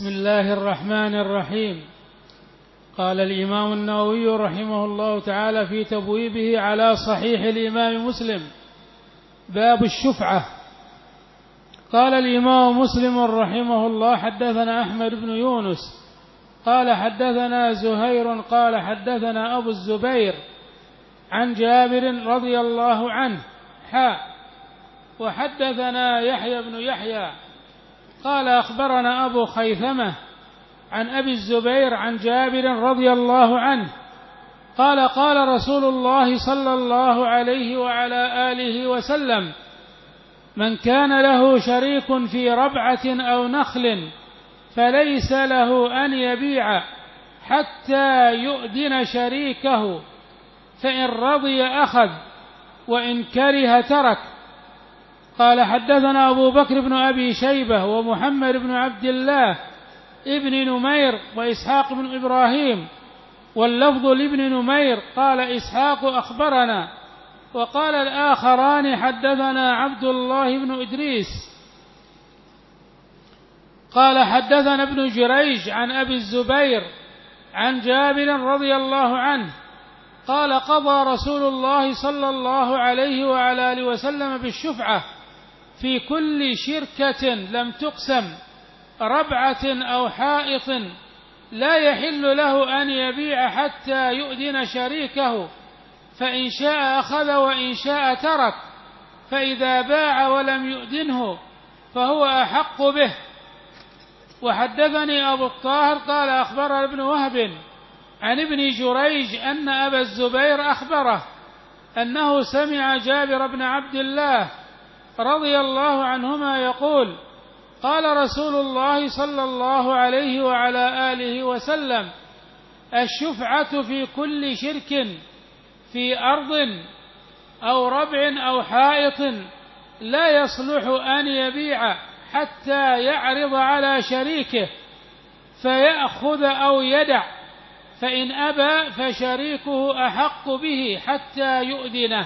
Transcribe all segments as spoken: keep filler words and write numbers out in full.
بسم الله الرحمن الرحيم. قال الإمام النووي رحمه الله تعالى في تبويبه على صحيح الإمام مسلم: باب الشفعة. قال الإمام مسلم رحمه الله: حدثنا أحمد بن يونس قال حدثنا زهير قال حدثنا أبو الزبير عن جابر رضي الله عنه حاء وحدثنا يحيى بن يحيى قال أخبرنا أبو خيثمة عن أبي الزبير عن جابر رضي الله عنه قال قال رسول الله صلى الله عليه وعلى آله وسلم: من كان له شريك في ربعة أو نخل فليس له أن يبيع حتى يؤذن شريكه، فإن رضي أخذ وإن كره ترك. قال حدثنا أبو بكر بن أبي شيبة ومحمد بن عبد الله ابن نمير وإسحاق بن إبراهيم، واللفظ لابن نمير قال إسحاق أخبرنا، وقال الآخران حدثنا عبد الله بن إدريس قال حدثنا ابن جريج عن أبي الزبير عن جابر رضي الله عنه قال قضى رسول الله صلى الله عليه وعلى آله وسلم بالشفعة في كل شركة لم تقسم ربعة أو حائط لا يحل له أن يبيع حتى يؤذن شريكه، فإن شاء أخذ وإن شاء ترك، فإذا باع ولم يؤذنه فهو أحق به. وحدثني أبو الطاهر قال أخبر ابن وهب عن ابن جريج أن أبا الزبير أخبره أنه سمع جابر بن عبد الله رضي الله عنهما يقول: قال رسول الله صلى الله عليه وعلى آله وسلم: الشفعة في كل شرك في أرض أو ربع أو حائط لا يصلح أن يبيع حتى يعرض على شريكه فيأخذ أو يدع، فإن أبى فشريكه أحق به حتى يؤذنه.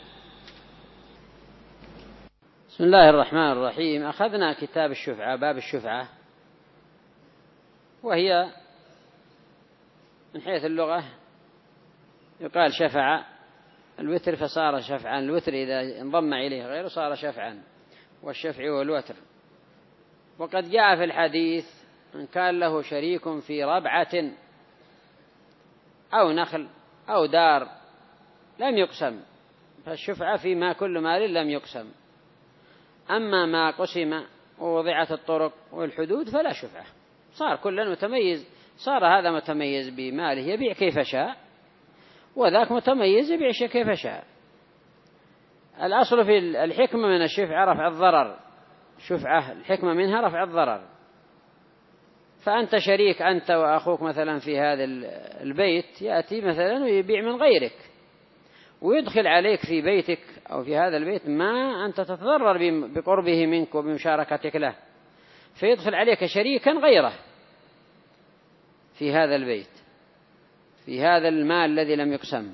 بسم الله الرحمن الرحيم. أخذنا كتاب الشفعة، باب الشفعة، وهي من حيث اللغة يقال شفع الوتر فصار شفعا، الوتر إذا انضم إليه غيره صار شفعا، والشفع هو الوتر. وقد جاء في الحديث: من كان له شريك في ربعة أو نخل أو دار لم يقسم، فالشفعة فيما كل مال لم يقسم. أما ما قسم ووضعت الطرق والحدود فلا شفعة، صار كل متميز، صار هذا متميز بماله يبيع كيف شاء، وذاك متميز يبيع كيف شاء. الأصل في الحكمة من الشفعة رفع الضرر، شفعة الحكمة منها رفع الضرر. فأنت شريك أنت وأخوك مثلا في هذا البيت، يأتي مثلا ويبيع من غيرك ويدخل عليك في بيتك أو في هذا البيت ما أنت تتضرر بقربه منك وبمشاركتك له، فيدخل عليك شريكا غيره في هذا البيت في هذا المال الذي لم يقسم.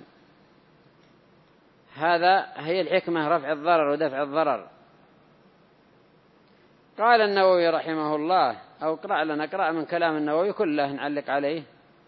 هذا هي الحكمة، رفع الضرر ودفع الضرر. قال النووي رحمه الله، أو اقرأ لنا اقرأ من كلام النووي كله نعلق عليه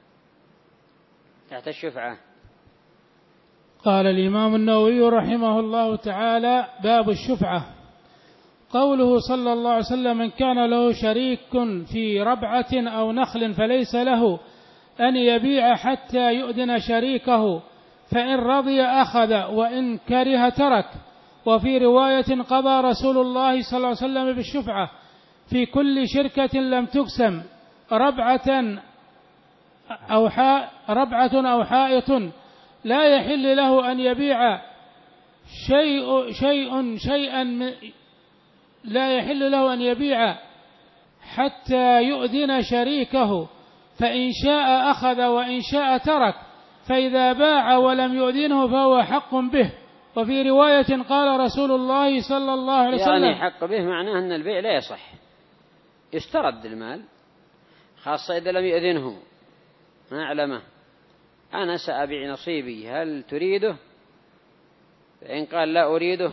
تحت الشفعة. قال الإمام النووي رحمه الله تعالى: باب الشفعة. قوله صلى الله عليه وسلم: من كان له شريك في ربعة أو نخل فليس له أن يبيع حتى يؤذن شريكه، فإن رضي أخذ وإن كره ترك. وفي رواية: قضى رسول الله صلى الله عليه وسلم بالشفعة في كل شركة لم تقسم ربعة أو حا ربعة أو حائط لا يحل له أن يبيع شيء شيء شيئا لا يحل له أن يبيع حتى يؤذن شريكه، فإن شاء أخذ وإن شاء ترك، فإذا باع ولم يؤذنه فهو حق به. وفي رواية: قال رسول الله صلى الله عليه وسلم. يعني حق به معناه أن البيع لا يصح، يسترد المال، خاصة إذا لم يؤذنه ما أعلمه: أنا سأبيع نصيبي هل تريده؟ فإن قال لا أريده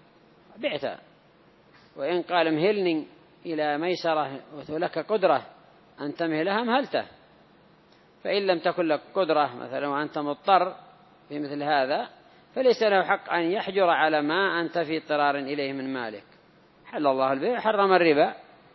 بعته، وإن قال مهلني إلى ميسرة ولك قدرة أن تمهلها مهلته، فإن لم تكن لك قدرة مثلا وأنت مضطر في مثل هذا فليس له حق أن يحجر على ما أنت في اضطرار إليه من مالك. حل الله البيع حرم الربا،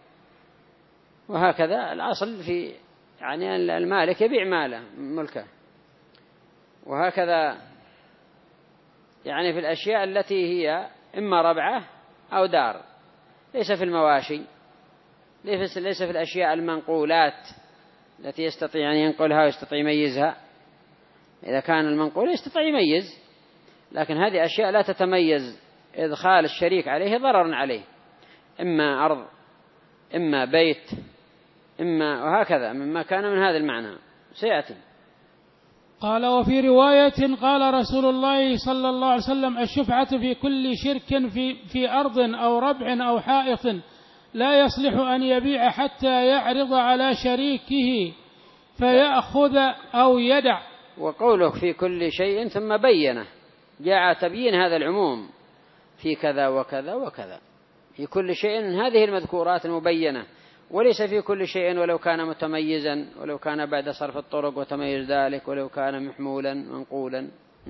وهكذا الأصل في يعني المالك يبيع ماله ملكه. وهكذا يعني في الأشياء التي هي إما ربعة أو دار، ليس في المواشي، ليس في الأشياء المنقولات التي يستطيع أن ينقلها ويستطيع يميزها. إذا كان المنقول يستطيع يميز، لكن هذه أشياء لا تتميز، إدخال الشريك عليه ضرر عليه، إما أرض إما بيت إما وهكذا مما كان من هذا المعنى سيأتي. قال وفي رواية قال رسول الله صلى الله عليه وسلم الشفعة في كل شرك في, في أرض أو ربع أو حائط لا يصلح أن يبيع حتى يعرض على شريكه فيأخذ أو يدع. وقوله في كل شيء ثم بينه، جاء تبيين هذا العموم في كذا وكذا وكذا، في كل شيء هذه المذكورات المبينة، وليس في كل شيء ولو كان متميزا، ولو كان بعد صرف الطرق وتميز ذلك، ولو كان محمولا منقولا.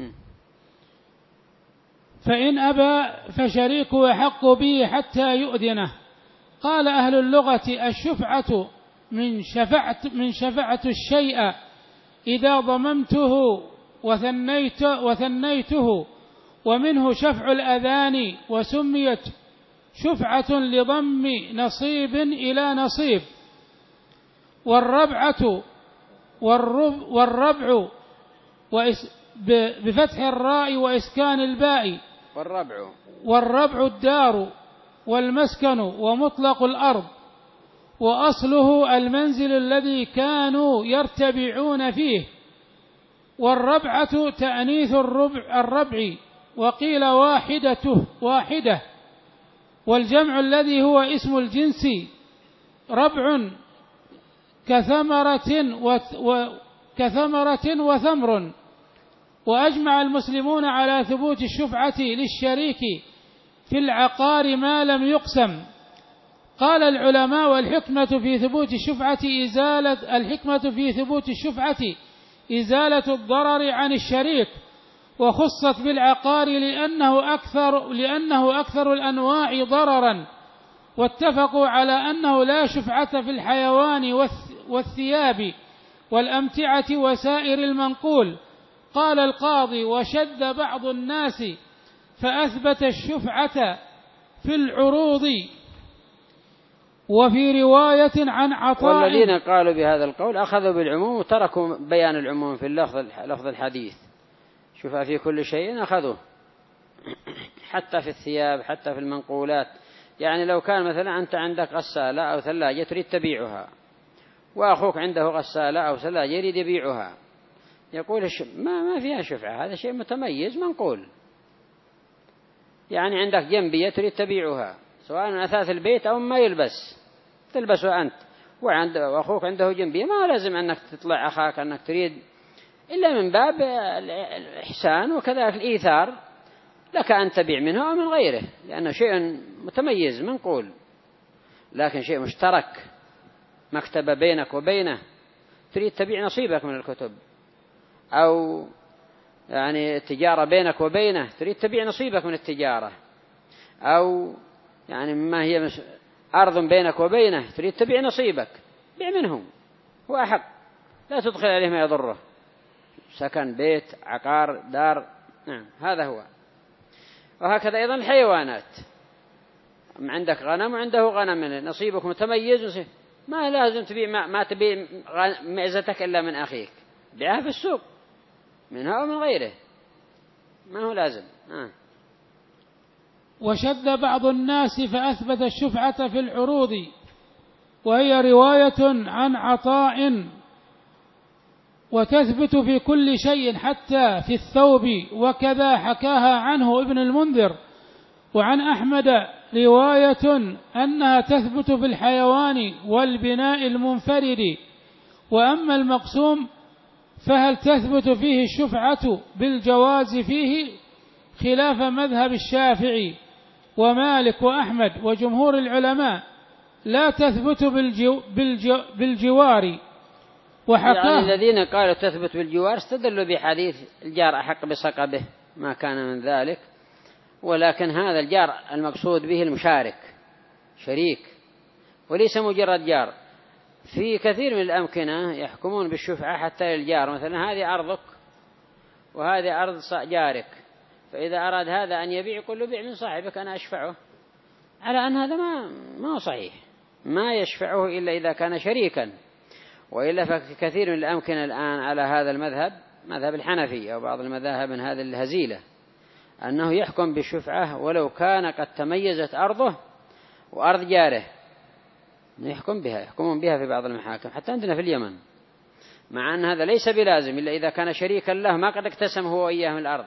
فإن أبى فشريكه يحق به حتى يؤذنه. قال أهل اللغة الشفعة من شفعت من شفعة الشيء إذا ضممته وثنيت وثنيته، ومنه شفع الأذان، وسميت شفعة لضم نصيب إلى نصيب. والربعة والرب والربع بفتح الراء وإسكان الباء، والربع والربع الدار والمسكن ومطلق الأرض، وأصله المنزل الذي كانوا يرتبعون فيه. والربعة تأنيث الربع, الربع وقيل واحدته واحدة، والجمع الذي هو اسم الجنس ربع كثمرة وكثمرة وثمر. وأجمع المسلمون على ثبوت الشفعة للشريك في العقار ما لم يقسم. قال العلماء والحكمة في ثبوت الشفعة إزالة الحكمة في ثبوت الشفعة إزالة الضرر عن الشريك، وخصت بالعقار لأنه أكثر لأنه أكثر الأنواع ضررا. واتفقوا على أنه لا شفعة في الحيوان والثياب والأمتعة وسائر المنقول. قال القاضي وشد بعض الناس فأثبت الشفعة في العروض. وفي رواية عن عطاء، والذين قالوا بهذا القول أخذوا بالعموم وتركوا بيان العموم في اللفظ لفظ الحديث. شفعة في كل شيء أخذوه، حتى في الثياب حتى في المنقولات. يعني لو كان مثلا أنت عندك غسالة أو ثلاجة تريد تبيعها، وأخوك عنده غسالة أو ثلاجة يريد يبيعها، يقول ما ما فيها شفعة، هذا شيء متميز منقول. يعني عندك جنبية تريد تبيعها، سواء من أثاث البيت أو ما يلبس تلبسه أنت، وعند وأخوك عنده جنبية، ما لازم أنك تطلع أخاك أنك تريد، إلا من باب الإحسان وكذلك الإيثار لك أن تبيع منه أو من غيره، لأنه شيء متميز منقول. لكن شيء مشترك، مكتبة بينك وبينه، تريد تبيع نصيبك من الكتب، أو يعني التجارة بينك وبينه تريد تبيع نصيبك من التجارة، أو يعني ما هي أرض بينك وبينه تريد تبيع نصيبك، بيع منهم، هو أحق، لا تدخل عليه ما يضره، سكن بيت عقار دار، نعم هذا هو. وهكذا أيضا الحيوانات، عندك غنم وعنده غنم، نصيبك متميز، ما لازم تبيع ما, ما تبيع معزتك إلا من أخيك، بيعها في السوق منها أو من غيره، ما هو لازم. آه. وشد بعض الناس فأثبت الشفعة في العروض، وهي رواية عن عطاء، وتثبت في كل شيء حتى في الثوب، وكذا حكاها عنه ابن المنذر. وعن أحمد رواية أنها تثبت في الحيوان والبناء المنفرد. وأما المقسوم فهل تثبت فيه الشفعة بالجواز فيه، خلاف مذهب الشافعي ومالك وأحمد وجمهور العلماء. لا تثبت بالجو بالجو بالجوار. وحكاه يعني الذين قالوا تثبت بالجوار استدلوا بحديث الجار أحق بصقبه ما كان من ذلك، ولكن هذا الجار المقصود به المشارك شريك وليس مجرد جار. في كثير من الأمكنة يحكمون بالشفعة حتى للجار، مثلا هذه أرضك وهذه أرض جارك، فإذا أراد هذا أن يبيع يقول له بيع من صاحبك أنا أشفعه، على أن هذا ما ما صحيح، ما يشفعه إلا إذا كان شريكا. وإلا فكثير من الأمكنة الآن على هذا المذهب، مذهب الحنفي أو بعض المذاهب من هذه الهزيلة، أنه يحكم بالشفعة ولو كان قد تميزت أرضه وأرض جاره، يحكم بها، يحكمون بها في بعض المحاكم حتى عندنا في اليمن، مع أن هذا ليس بلازم إلا إذا كان شريكا له ما قد اقتسم هو وإياه من الأرض.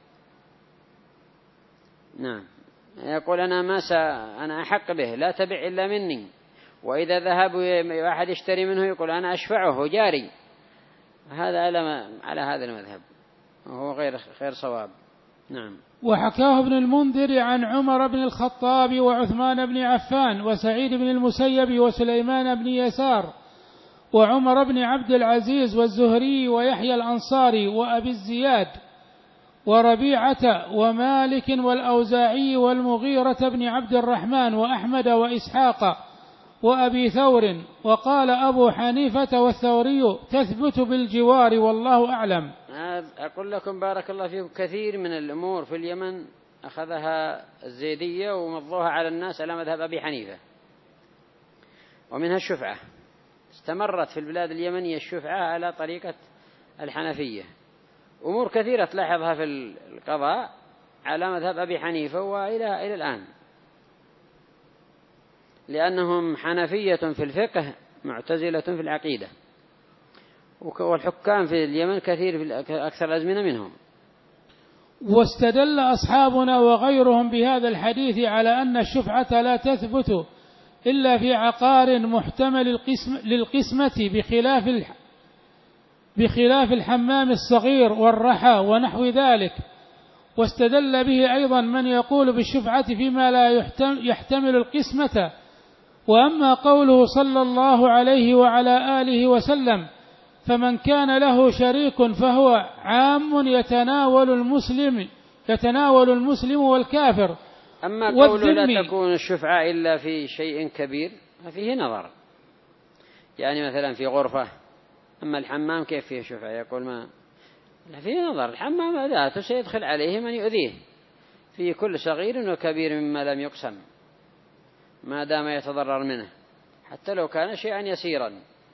نعم، يقول أنا ما س... أنا أحق به لا تبع إلا مني، وإذا ذهب واحد يشتري منه يقول أنا أشفعه جاري، هذا على, ما... على هذا المذهب وهو غير غير صواب. نعم. وحكاه ابن المنذر عن عمر بن الخطاب وعثمان بن عفان وسعيد بن المسيب وسليمان بن يسار وعمر بن عبد العزيز والزهري ويحيى الأنصاري وأبي الزياد وربيعة ومالك والأوزاعي والمغيرة بن عبد الرحمن وأحمد وإسحاق وأبي ثور. وقال أبو حنيفة والثوري تثبت بالجوار والله أعلم. أقول لكم بارك الله فيكم كثير من الأمور في اليمن أخذها الزيدية ومضوها على الناس على مذهب أبي حنيفة، ومنها الشفعة استمرت في البلاد اليمنية الشفعة على طريقة الحنفية. أمور كثيرة تلاحظها في القضاء على مذهب أبي حنيفة وإلى إلى الآن، لأنهم حنفية في الفقه معتزلة في العقيدة، والحكام في اليمن كثير في أكثر الأزمنة منهم. واستدل أصحابنا وغيرهم بهذا الحديث على أن الشفعة لا تثبت إلا في عقار محتمل القسم للقسمة بخلاف الح بخلاف الحمام الصغير والرحى ونحو ذلك. واستدل به أيضا من يقول بالشفعة فيما لا يحتمل القسمة. وأما قوله صلى الله عليه وعلى آله وسلم فمن كان له شريك فهو عام يتناول المسلم يتناول المسلم والكافر. أما قوله لا تكون الشفعة إلا في شيء كبير ففيه نظر، يعني مثلا في غرفة، أما الحمام كيف فيه شفعة؟ يقول ما فيه نظر، الحمام أداته سيدخل عليه من يؤذيه، في كل صغير وكبير مما لم يقسم ما دام يتضرر منه حتى لو كان شيئا يسيرا.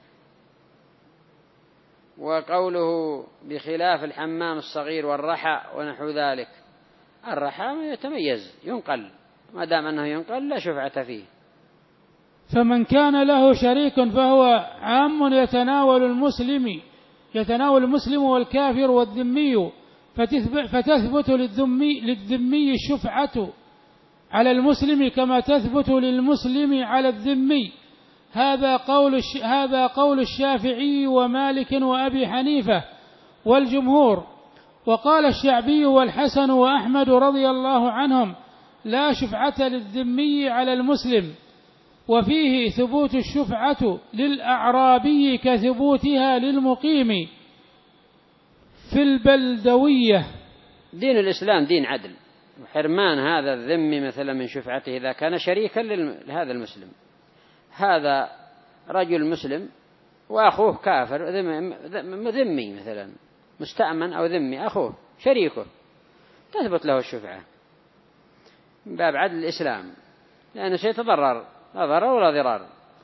وقوله بخلاف الحمام الصغير والرحى ونحو ذلك، الرحى يتميز ينقل، ما دام أنه ينقل لا شفعة فيه. فمن كان له شريك فهو عام يتناول المسلم يتناول المسلم والكافر والذمي، فتثبت للذمي, للذمي الشفعة على المسلم كما تثبت للمسلم على الذمي. هذا قول هذا قول الشافعي ومالك وأبي حنيفة والجمهور. وقال الشعبي والحسن وأحمد رضي الله عنهم لا شفعة للذمي على المسلم، وفيه ثبوت الشفعة للأعرابي كثبوتها للمقيم في البلدوية. دين الإسلام دين عدل، وحرمان هذا الذمي مثلا من شفعته إذا كان شريكا لهذا المسلم. هذا رجل مسلم وأخوه كافر ذمي مثلا مستأمن أو ذمي، أخوه شريكه تثبت له الشفعة من باب عدل الإسلام، لأنه سيتضرر لا ضرر ولا ضرار.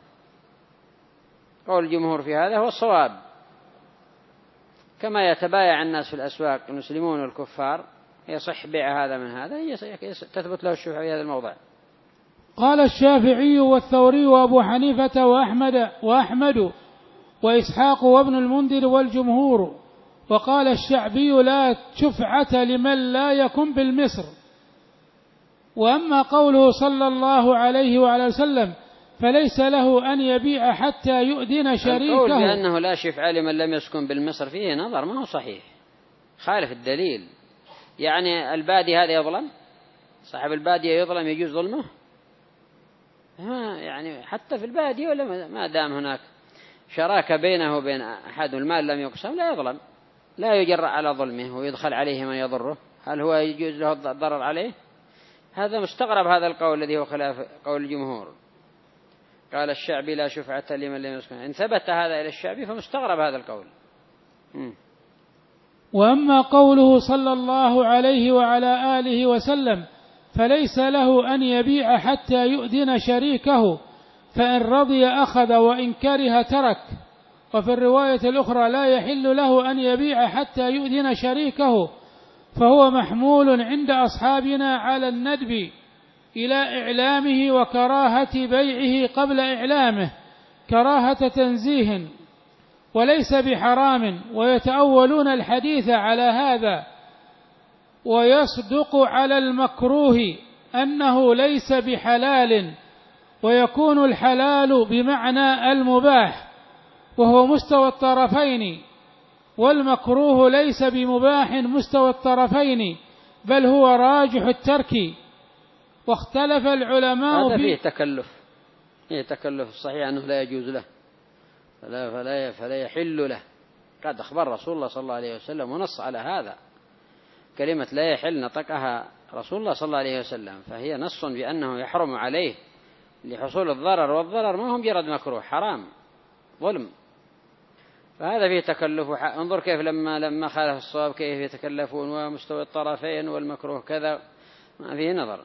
قول الجمهور في هذا هو الصواب، كما يتبايع الناس في الأسواق المسلمون والكفار يصح بيع هذا من هذا تثبت له الشفعة في هذا الموضع. قال الشافعي والثوري وأبو حنيفة وأحمد وأحمد وإسحاق وابن المنذر والجمهور. وقال الشعبي لا شفعة لمن لا يكن بالمصر. وأما قوله صلى الله عليه وعلى وسلم فليس له أن يبيع حتى يؤذن شريكه، القول بأنه لا شفعة لمن لم يسكن بالمصر فيه نظر ما هو صحيح، خالف الدليل. يعني البادي هذا يظلم، صاحب البادية يظلم، يجوز ظلمه؟ يعني حتى في البادية ولا ما دام هناك شراكة بينه وبين أحد المال لم يقسم لا يظلم، لا يجرأ على ظلمه ويدخل عليه من يضره. هل هو يجوز له الضرر عليه؟ هذا مستغرب هذا القول الذي هو خلاف قول الجمهور. قال الشعبي لا شفعة لمن لم يسكن، إن ثبت هذا إلى الشعبي فمستغرب هذا القول. م. وأما قوله صلى الله عليه وعلى آله وسلم فليس له أن يبيع حتى يؤذن شريكه، فإن رضي أخذ وإن كره ترك. وفي الرواية الأخرى لا يحل له أن يبيع حتى يؤذن شريكه، فهو محمول عند أصحابنا على الندب إلى إعلامه وكراهة بيعه قبل إعلامه كراهة تنزيه، وليس بحرام، ويتأولون الحديث على هذا، ويصدق على المكروه أنه ليس بحلال، ويكون الحلال بمعنى المباح وهو مستوى الطرفين، والمكروه ليس بمباح مستوى الطرفين بل هو راجح الترك. واختلف العلماء هذا فيه تكلف، فيه تكلف صحيح أنه لا يجوز له، فلا, فلا, فلا يحل له. قد أخبر رسول الله صلى الله عليه وسلم ونص على هذا، كلمة لا يحل نطقها رسول الله صلى الله عليه وسلم، فهي نص بأنه يحرم عليه لحصول الضرر، والضرر ما هم مجرد مكروه، حرام ظلم. فهذا فيه تكلف. انظر كيف لما لما خالف الصواب كيف يتكلفون، ومستوى الطرفين والمكروه كذا، ما فيه نظر.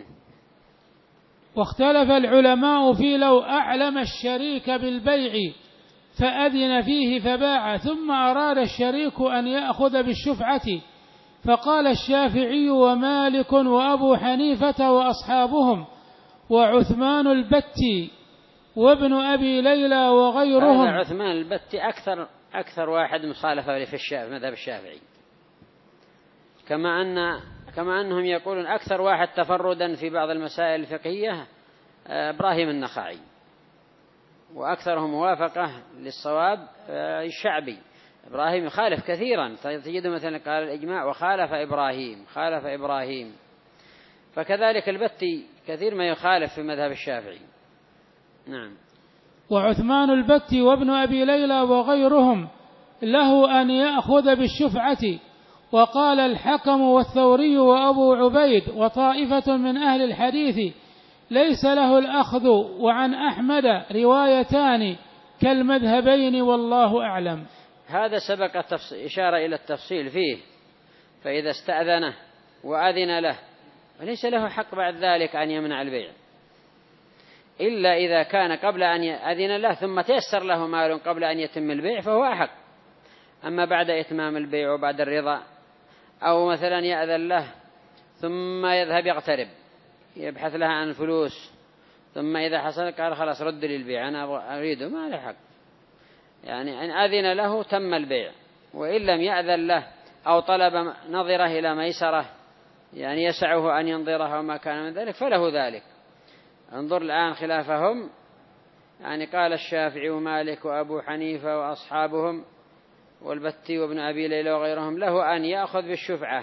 واختلف العلماء في لو أعلم الشريك بالبيع فأذن فيه فباع ثم أراد الشريك أن يأخذ بالشفعة، فقال الشافعي ومالك وأبو حنيفة وأصحابهم وعثمان البتي وابن أبي ليلى وغيرهم. هذا عثمان البتي أكثر أكثر واحد مخالفة في الشافعي مذهب الشافعي، كما أن كما أنهم يقولون أكثر واحد تفردا في بعض المسائل الفقهية إبراهيم النخعي، وأكثرهم موافقة للصواب الشعبي. إبراهيم يخالف كثيرا، تجد مثلا قال الإجماع وخالف إبراهيم خالف إبراهيم، فكذلك البتي كثير ما يخالف في مذهب الشافعي. نعم. وعثمان البتي وابن أبي ليلى وغيرهم له أن يأخذ بالشفعة. وقال الحكم والثوري وأبو عبيد وطائفة من أهل الحديث ليس له الأخذ، وعن أحمد روايتان كالمذهبين والله أعلم. هذا سبق إشارة إلى التفصيل فيه، فإذا استأذنه وأذن له وليس له حق بعد ذلك أن يمنع البيع، إلا إذا كان قبل أن يأذن له ثم تيسر له مال قبل أن يتم البيع فهو أحق. أما بعد إتمام البيع وبعد الرضا، أو مثلا يأذن له ثم يذهب يقترب يبحث لها عن فلوس، ثم إذا حصل قال خلاص رد لي البيع أنا أريده، ما له حق. يعني إن أذن له تم البيع، وإن لم يأذن له أو طلب نظره إلى ميسرة يعني يسعه أن ينظره وما كان من ذلك فله ذلك. انظر الآن خلافهم، يعني قال الشافعي ومالك وأبو حنيفة وأصحابهم والبتي وابن أبي ليلى وغيرهم له أن يأخذ بالشفعة،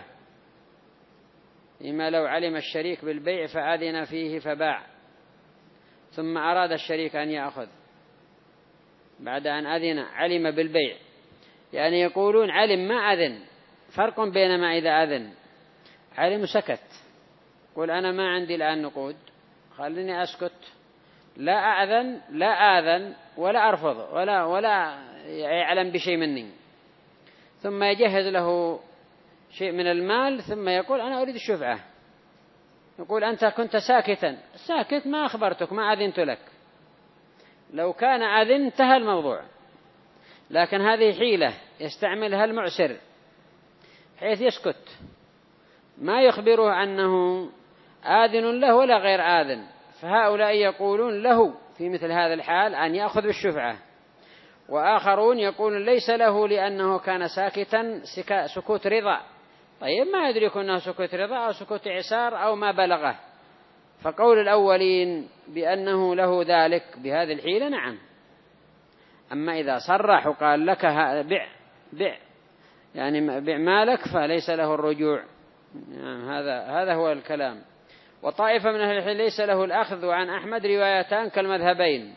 لما لو علم الشريك بالبيع فأذن فيه فباع ثم أراد الشريك أن يأخذ بعد أن أذن علم بالبيع، يعني يقولون علم ما أذن، فرق بين ما إذا أذن علم سكت، قل أنا ما عندي الآن نقود خليني أسكت، لا أعذن لا آذن ولا أرفض ولا ولا يعلم بشيء مني، ثم يجهز له شيء من المال ثم يقول أنا أريد الشفعة، يقول أنت كنت ساكتا، ساكت ما أخبرتك ما أذنت لك، لو كان أذن انتهى الموضوع. لكن هذه حيلة يستعملها المعسر حيث يسكت ما يخبره أنه آذن له ولا غير آذن، فهؤلاء يقولون له في مثل هذا الحال أن يأخذ بالشفعة، وآخرون يقولون ليس له لأنه كان ساكتا سكوت رضا. طيب ما يدرك أنه سكوت رضا أو سكوت إعسار أو ما بلغه، فقول الأولين بأنه له ذلك بهذه الحيلة نعم. أما إذا صرح وقال لك بع بع يعني بع مالك فليس له الرجوع، يعني هذا هذا هو الكلام. وطائفة من أهل العلم ليس له الأخذ، وعن أحمد روايتان كالمذهبين.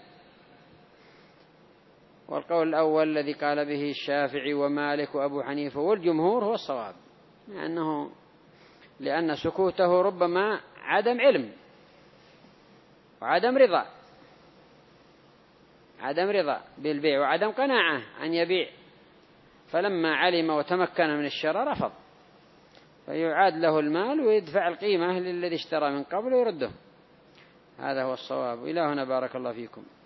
والقول الأول الذي قال به الشافعي ومالك وأبو حنيفة والجمهور هو الصواب، لأنه لأن سكوته ربما عدم علم وعدم رضا، عدم رضا بالبيع وعدم قناعة أن يبيع، فلما علم وتمكن من الشراء رفض، فيعاد له المال ويدفع القيمة للذي اشترى من قبل ويرده. هذا هو الصواب. إلى هنا بارك الله فيكم.